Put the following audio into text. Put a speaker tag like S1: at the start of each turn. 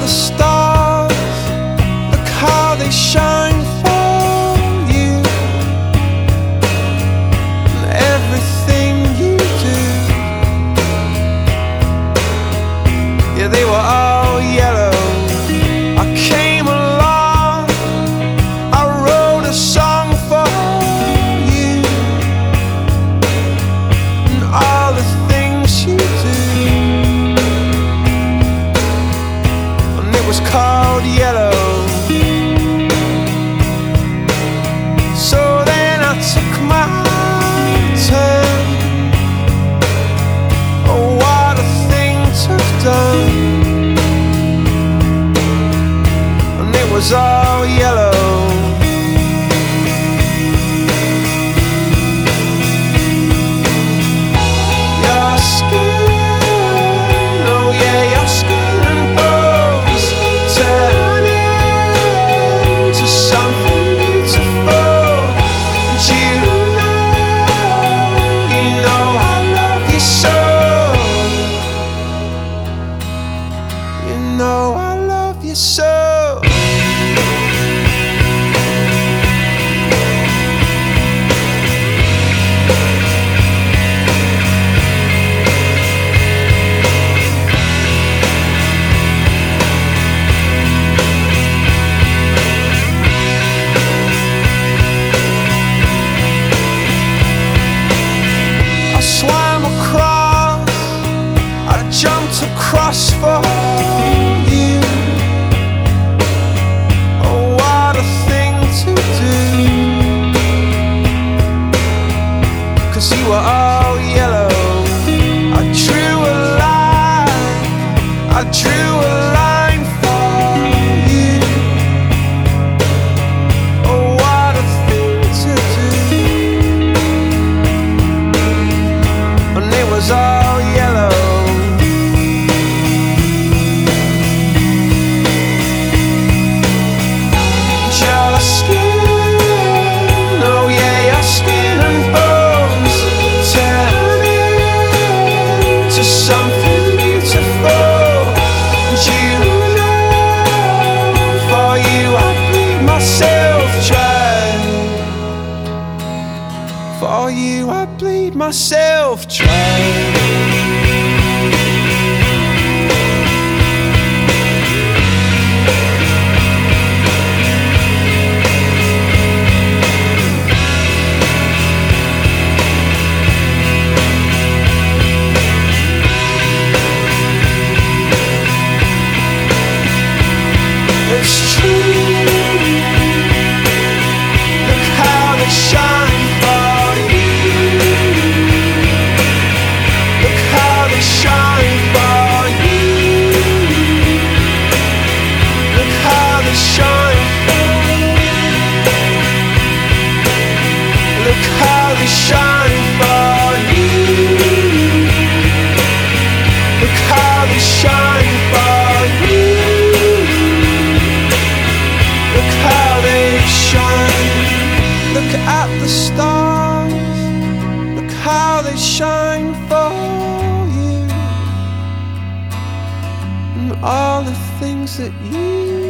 S1: stars, look how they shine for you, and everything you do. Yeah, they were all yellow. I came along, I wrote a song for you, and all the things you do. And it was called Yellow. So then I took my turn. Oh, what a thing to have done. And it was all yellow. Your skin, oh yeah, your skin and bones turn into something beautiful. And you know I love you so. You know I love you so. I swam across, I jumped across for you. Oh, what a thing to do. 'Cause you were all yellow. I drew a line, I drew a line for you. Oh, what a thing to do. And it was all yellow. Your skin, oh yeah, your skin and bones turn into something beautiful. And you know, for you I bleed myself dry. For you I bleed myself dry. It's true. Look how they shine for you. Look how they shine for you. Look how they shine for you. Look how they shine for you. Look how they shine for you. Look how they shine. Look at the stars. Look how they shine for you, and all the things that you